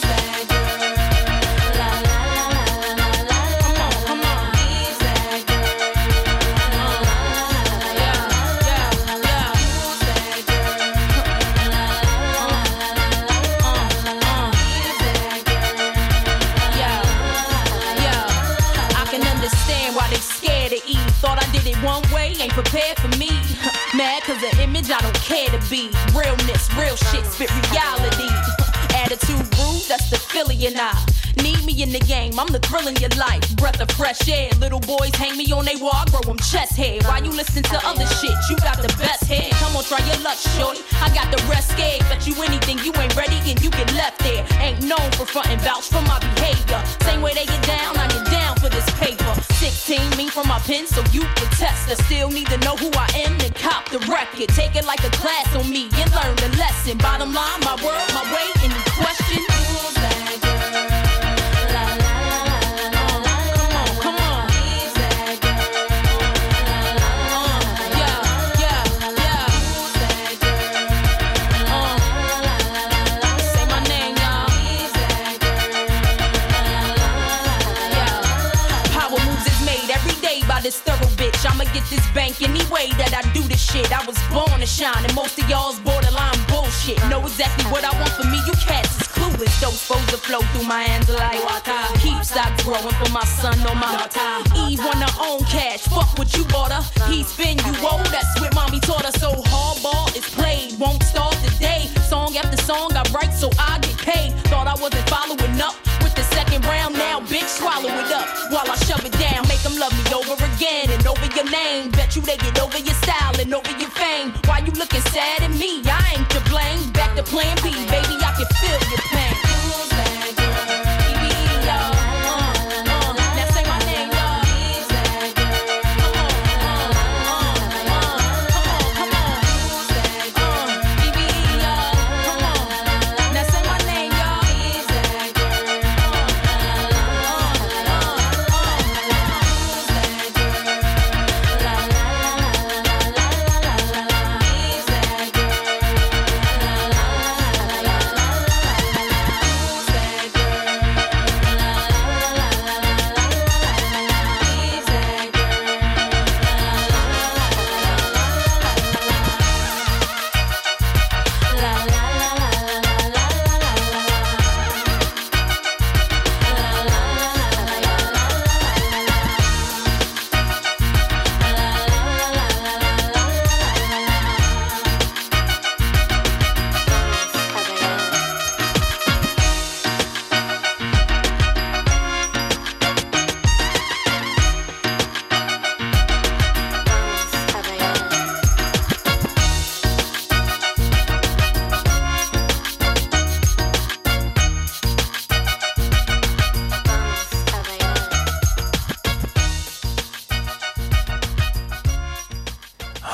Thought I did it one way, ain't prepared for me. Mad cause the image I don't care to be. Realness, real shit, spit reality. Attitude rude, that's the Philly and I. Need me in the game, I'm the thrill in your life. Breath of fresh air, little boys hang me on they wall, I grow them chest hair. Why you listen to other shit? You got the best head. Come on, try your luck, shorty. I got the rest scared. Bet you anything, you ain't ready and you get left there. Ain't known for frontin' vouch for my behavior. Same way they get down, I get down for this paper. 16, me from my pen, so you can test. I still need to know who I am and cop the record. Take it like a class on me and learn the lesson. Bottom line, my world, my way, any question? This thorough bitch, I'ma get this bank any way that I do this shit. I was born to shine, and most of y'all's borderline bullshit. Know exactly what I want for me, you cats is clueless. Those supposed to flow through my hands like water. Keep stocks growing for my son on my daughter. Eve want her own cash, fuck what you bought her. He spin you old, that's what mommy taught her. So hardball is played, won't start today. Song after song I write so I get paid. Thought I wasn't following up with the second round, now bitch swallow it up while I shove it down. Make them love me over again and over your name. Bet you they get over your style and over your fame. Why you looking sad at me? I ain't to blame. Back to plan B, baby, I can feel your pain.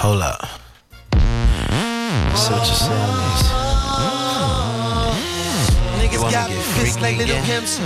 Hold up. So what you're saying is, Niggas got fists like little pimps.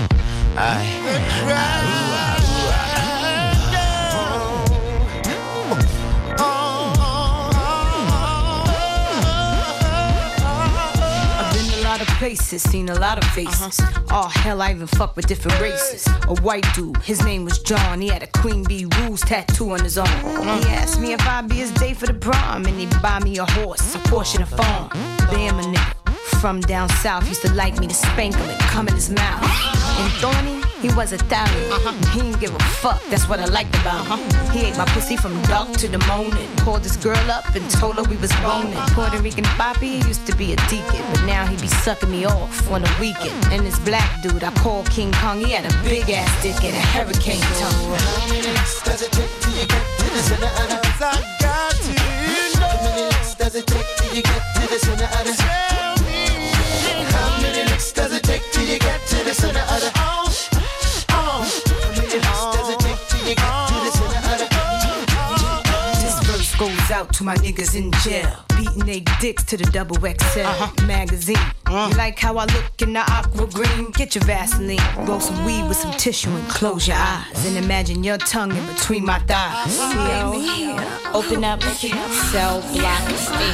Places, seen a lot of faces. Oh hell, I even fuck with different races. A white dude, his name was John. He had a Queen Bee Rules tattoo on his arm. He asked me if I'd be his day for the prom, and he'd buy me a horse, a Porsche, and a farm. Damn, a nigga from down south used to like me to spank him and come in his mouth. And Thorny, he was Italian. He didn't give a fuck, that's what I liked about him. He ate my pussy from dark to the morning. Called this girl up and told her we was boning. Puerto Rican Poppy used to be a deacon, but now he be sucking me off on the weekend. And this black dude I call King Kong, he had a big ass dick and a hurricane tongue. How many licks does it take till you get to the center of the I got to know. How many licks does it take till you get to the center of the Tell me. How many licks does it take till you get to the center of the How many licks does it take till you get to the center of the This verse goes out to my niggas in jail, beating they dicks to the double XL magazine. You like how I look in the aqua green? Get your Vaseline, roll some weed with some tissue and close your eyes and imagine your tongue in between my thighs. Open up, cell block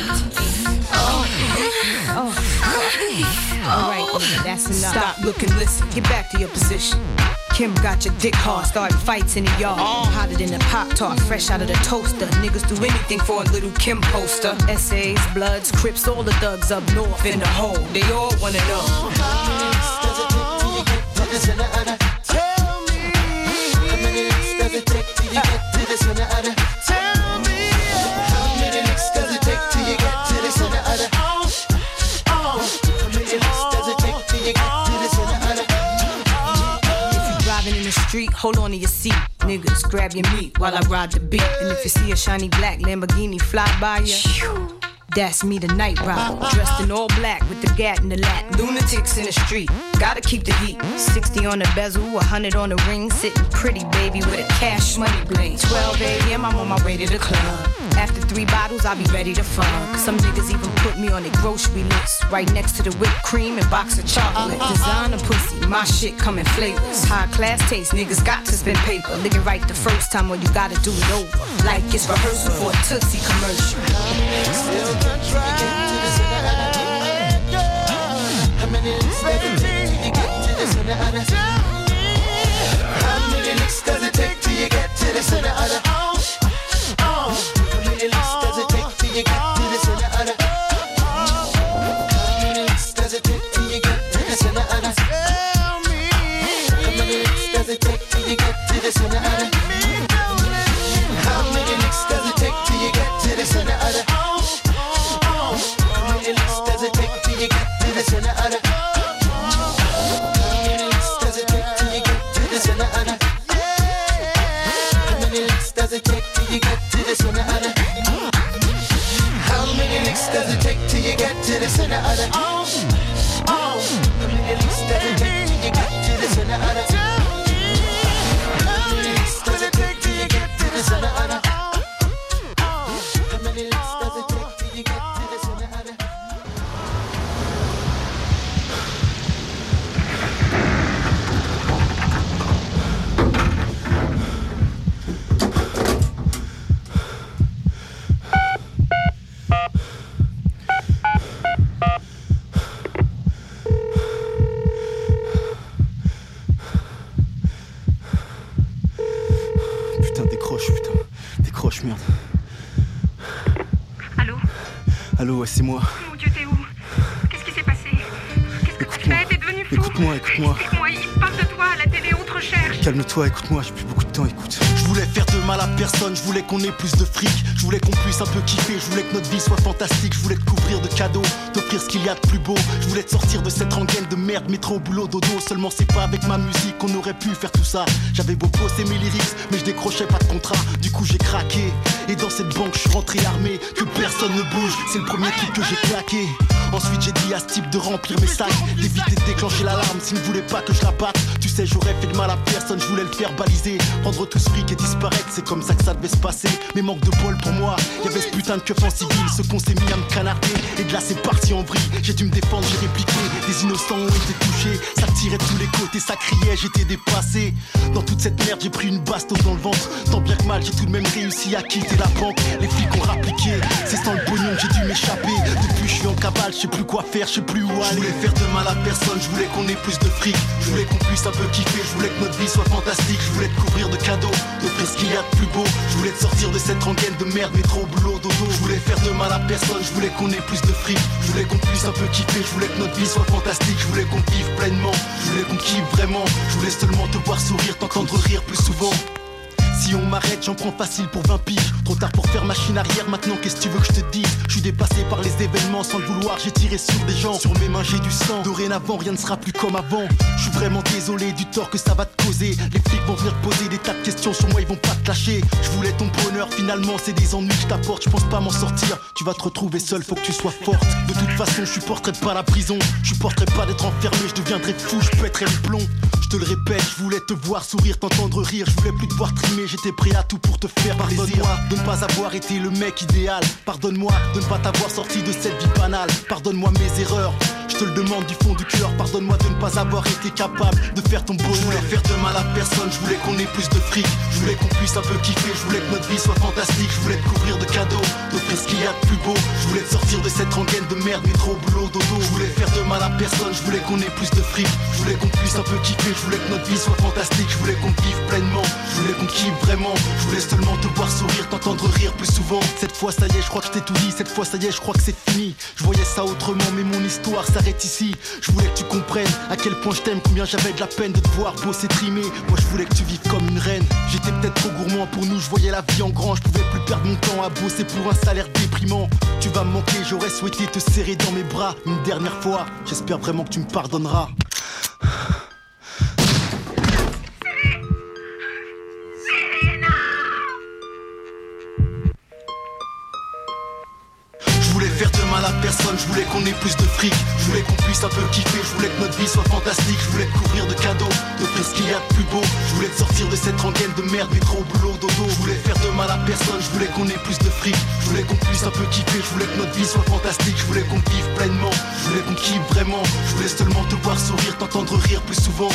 8. Alright, that's enough. Stop, look and listen, get back to your position. Kim got your dick hard, starting fights in the yard. Hotter than a Pop-Tart, fresh out of the toaster. Niggas do anything for a little Kim poster. Essays, Bloods, Crips, all the thugs up north in the hole. They all wanna know. How many licks does it take till you get to the center of the Tell me. How many licks does it take till you get to the center of the Tell me. How many licks does it take till you get to the center of the How many licks does it take till you get to the center of the Driving in the street, hold on to your seat. Niggas, grab your meat while I ride the beat. And if you see a shiny black Lamborghini fly by you, that's me, the night rider. Dressed in all black with the gat in the lat. Lunatics in the street, gotta keep the heat. 60 on the bezel, 100 on the ring. Sitting pretty, baby, with a cash money bling. 12 a.m., I'm on my way to the club. After 3 bottles, I'll be ready to fuck. Some niggas even put me on their grocery list, right next to the whipped cream and box of chocolate. Designer pussy, my shit come in flavors. High class taste, niggas got to spend paper. Lick it right the first time, or you gotta do it over. Like it's rehearsal for a Tootsie commercial. How many licks does it take till you get to the center of the How many licks does it take till you get to the center of the How many licks does it take till you get to the center of the How many licks does it take till you get to the center of the Tell me. How many licks does it take till you get to the center of the How many licks does it take till you get to the center of the How many licks does it take till you get to the center of the does it take till you get to the center of the How many licks does it take till you get to the center of the How many licks does it take till you get to the center of the How many licks does it take till you get to the center of the How many licks does it take till you get to the center of the Décroche, merde. Allô? Allô, ouais, c'est moi. Mon Dieu, t'es où? Qu'est-ce qui s'est passé? Qu'est-ce que tu fais? T'es devenu fou? Écoute-moi. Explique-moi, il parle de toi à la télé, on te recherche. Calme-toi, écoute-moi, j'ai plus beaucoup de temps, écoute. Je voulais faire de mal à personne, je voulais qu'on ait plus de fric. Je voulais qu'on puisse un peu kiffer, je voulais que notre vie soit fantastique. Je voulais te couvrir de cadeaux, t'offrir ce qu'il y a de plus beau. Je voulais te sortir de cette rengaine de merde, métro au boulot, dodo. Seulement c'est pas avec ma musique qu'on aurait pu faire tout ça. J'avais beau bosser mes lyrics, mais je décrochais pas de contrat. Du coup j'ai craqué, et dans cette banque je suis rentré armé. Que personne ne bouge, c'est le premier truc que j'ai claqué. Ensuite j'ai dit à ce type de remplir mes sacs, d'éviter de déclencher l'alarme s'il ne voulait pas que je la batte. Tu sais j'aurais fait de mal à personne, je voulais le faire baliser, prendre tout ce fric et disparaître, c'est comme ça que ça devait se passer. Mais manque de bol pour moi, y'avait ce putain de keuf en civil, ce qu'on s'est mis à me canarder. Et de là c'est parti en vrille, j'ai dû me défendre, j'ai répliqué. Des innocents ont été touchés, ça tirait de tous les côtés, ça criait, j'étais dépassé. Dans toute cette merde, j'ai pris une bastos dans le ventre. Tant bien que mal, j'ai tout de même réussi à quitter la banque. Les flics ont rappliqué, c'est sans le pognon que j'ai dû m'échapper. Depuis je suis en cavale, je sais plus quoi faire, je sais plus où aller. Je voulais faire de mal à personne, je voulais qu'on ait plus de fric. Je voulais qu'on puisse un peu kiffer, je voulais que notre vie soit fantastique. Je voulais te couvrir de cadeaux, d'offrir ce qu'il y a de plus beau. Je voulais te sortir de cette rengaine de merde, métro, boulot, dodo. Je voulais faire de mal à personne, je voulais qu'on ait plus de fric. Je voulais qu'on puisse un peu kiffer, je voulais que notre vie soit fantastique. Je voulais qu'on vive pleinement, je voulais qu'on kiffe vraiment. Je voulais seulement te voir sourire, t'entendre rire plus souvent. Si on m'arrête, j'en prends facile pour 20 piges. Trop tard pour faire machine arrière, maintenant qu'est-ce que tu veux que je te dise? Je suis dépassé par les événements, sans le vouloir, j'ai tiré sur des gens. Sur mes mains j'ai du sang, dorénavant rien ne sera plus comme avant. Je suis vraiment désolé du tort que ça va te causer. Les flics vont venir te poser des tas de questions sur moi, ils vont pas te lâcher. Je voulais ton bonheur, finalement c'est des ennuis que je t'apporte. Je pense pas m'en sortir, tu vas te retrouver seul, faut que tu sois forte. De toute façon je supporterai pas la prison, je supporterai pas d'être enfermé, je deviendrai fou, je pèterai le plomb. Je te le répète, je voulais te voir sourire, t'entendre rire. Je voulais plus te voir trimer, j'étais prêt à tout pour te faire. Pardonne-moi de ne pas avoir été le mec idéal. Pardonne-moi de ne pas t'avoir sorti de cette vie banale. Pardonne-moi mes erreurs, je te le demande du fond du cœur. Pardonne-moi de ne pas avoir été capable de faire ton bonheur. Je voulais faire de mal à personne, je voulais qu'on ait plus de fric. Je voulais qu'on puisse un peu kiffer, je voulais que notre vie soit fantastique. Je voulais te couvrir de cadeaux, d'offrir ce qu'il y a de plus beau. Je voulais te sortir de cette rengaine de merde, métro, boulot, dodo. Je voulais faire de mal à personne, je voulais qu'on ait plus de fric. Je voulais qu'on puisse un peu kiffer, je voulais que notre vie soit fantastique. Je voulais qu'on vive pleinement, je voulais qu'on kiffe vraiment. Je voulais seulement te voir sourire, t'entendre rire plus souvent. Cette fois ça y est, je crois que je t'ai tout dit. Cette fois ça y est, je crois que c'est fini. Je voyais ça autrement, mais mon histoire s'arrête ici. Je voulais que tu comprennes à quel point je t'aime, combien j'avais de la peine de te voir bosser trimer. Moi je voulais que tu vives comme une reine. J'étais peut-être trop gourmand pour nous, je voyais la vie en grand. Je pouvais plus perdre mon temps à bosser pour un salaire déprimant. Tu vas me manquer, j'aurais souhaité te serrer dans mes bras une dernière fois. J'espère vraiment que tu me pardonneras. Je voulais faire de mal à personne, je voulais qu'on ait plus de fric. Je voulais qu'on puisse un peu kiffer, je voulais que notre vie soit fantastique. Je voulais te couvrir de cadeaux, d'offrir ce qu'il y a de plus beau. Je voulais te sortir de cette rengaine de merde, métro, boulot, dodo. Je voulais faire de mal à personne, je voulais qu'on ait plus de fric. Je voulais qu'on puisse un peu kiffer, je voulais que notre vie soit fantastique. Je voulais qu'on vive pleinement, je voulais qu'on kiffe vraiment. Je voulais seulement te voir sourire, t'entendre rire plus souvent.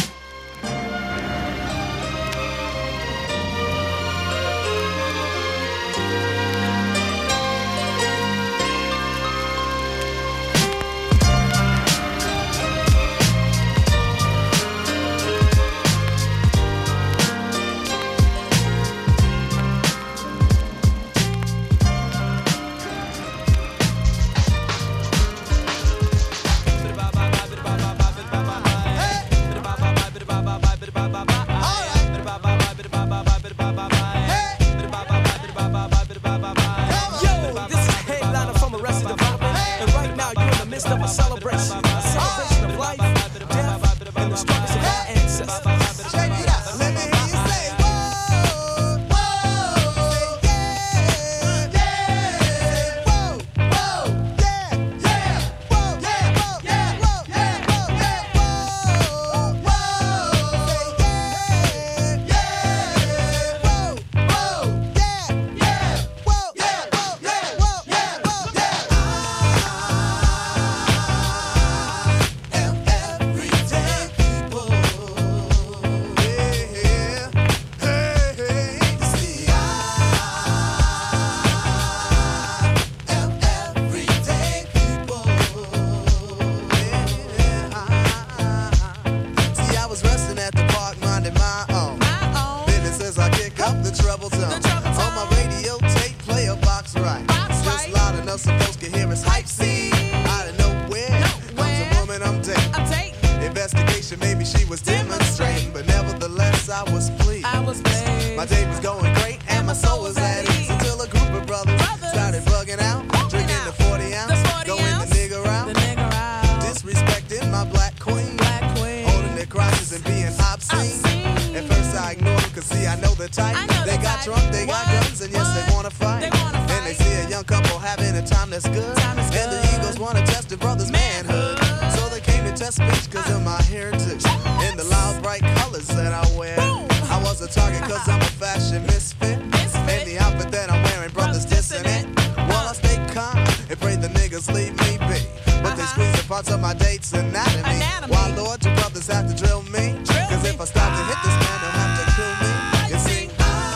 a target cause I'm a fashion misfit. And the outfit that I'm wearing, brothers dissing it. While I stay calm and pray the niggas leave me be. But they squeeze the parts of my date's anatomy. Why, Lord, you brothers have to drill me? Cause if I start to hit this man, they'll have to kill me. You see,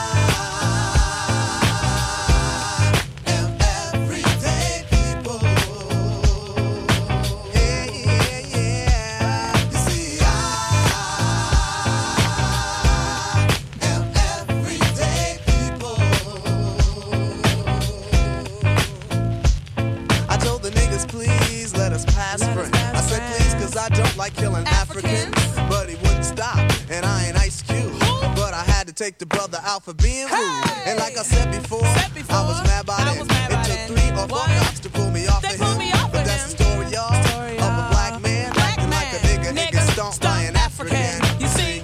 I said please cause I don't like killing Africans. But he wouldn't stop and I ain't Ice Cube. But I had to take the brother out for being rude. And like I said before, I was mad about it. It took 3 or 4 cops to pull me off of him. But that's the story, y'all, of a black man acting like a nigga who gets stomped by an African. You see,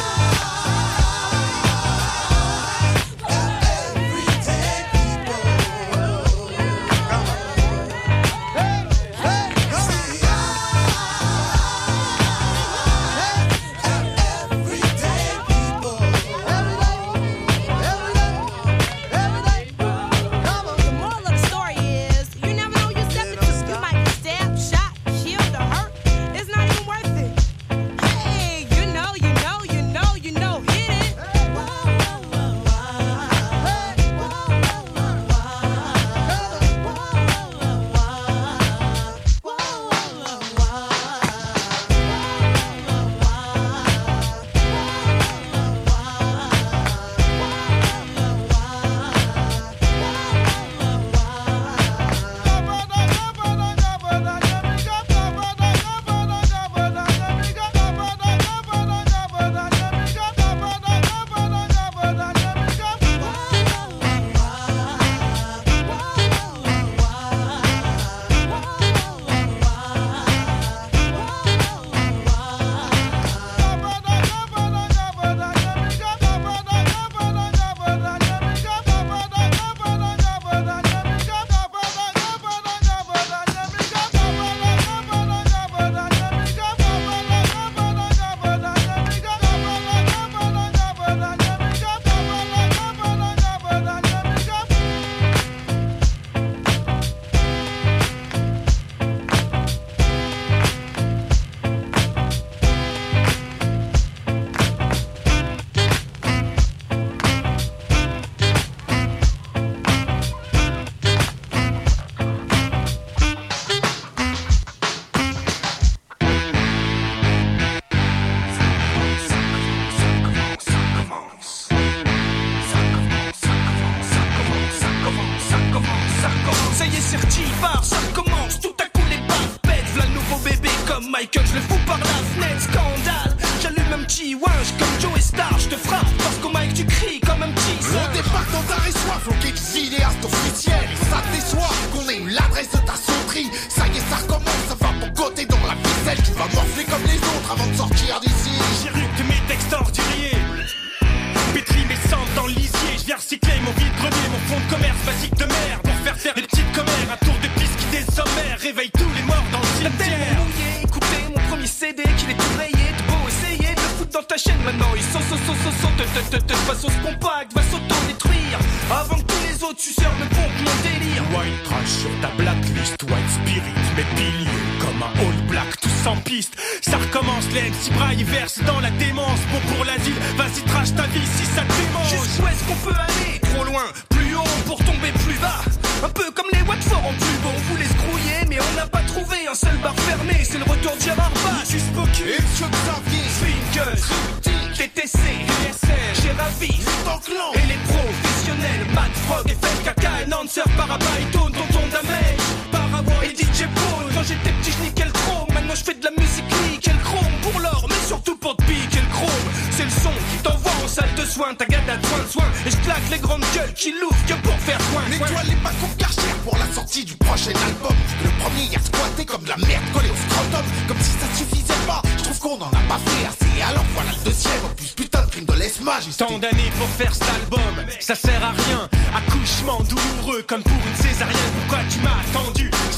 et je claque les grandes gueules qui l'ouvrent que pour faire coin. Nettoie les bacs au Karcher pour la sortie du prochain album. Le premier y a squatté comme de la merde collée au scrotum. Comme si ça suffisait pas, je trouve qu'on en a pas fait assez. Alors voilà le deuxième opus, putain de crime de lèse-majesté. Tant d'années pour faire cet album, ça sert à rien. Accouchement douloureux comme pour une césarienne. Pourquoi tu m'as attendu? Si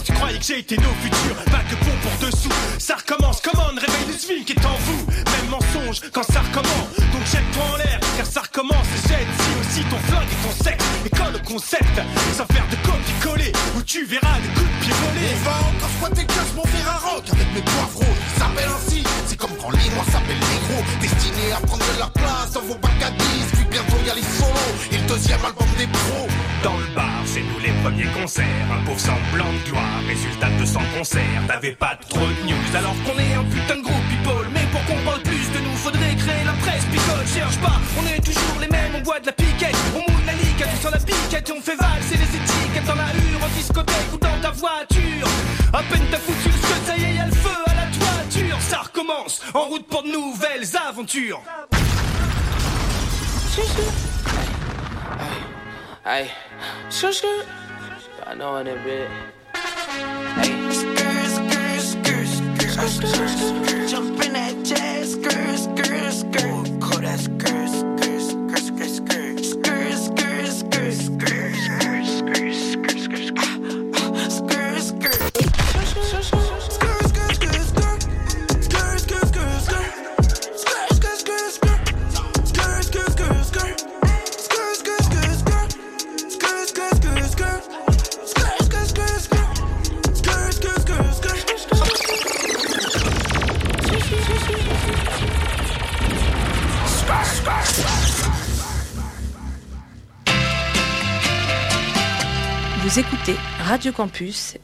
tu croyais que j'ai été nos futurs, pas que bon pour dessous. Ça recommence, commande, réveille le swing qui est en vous. Même mensonge quand ça recommence, donc jette-toi en l'air, car ça recommence. Et jette si aussi ton flingue et ton sexe. Et colle au concept, sans faire de copier-coller, où tu verras des coups de pied volés. Et va encore squatter cache mon verre à rock avec mes poivreaux. Ils s'appellent ainsi, c'est comme quand les noirs s'appellent négros. Destinés à prendre de la place dans vos bacs à disques. Puis bientôt y'a les solos et le deuxième album des pros. Dans le bar, c'est nous les premiers concerts. Un pauvre semblant de gloire, résultat de 100 concerts. T'avais pas trop de news alors qu'on est un putain de groupe people. Mais pour qu'on parle plus de nous, faudrait créer la presse picole. Cherche pas, on est toujours les mêmes, on boit de la piquette. On mouille la liquette sur la piquette et on fait valser les étiquettes dans la hure, en discothèque ou dans ta voiture. À peine t'as foutu le scud, ça y est, y'a le feu à la toiture. Ça recommence, en route pour de nouvelles aventures. Hey, shush, I know in a bit. Hey, jump in that jazz, call that Vous écoutez Radio Campus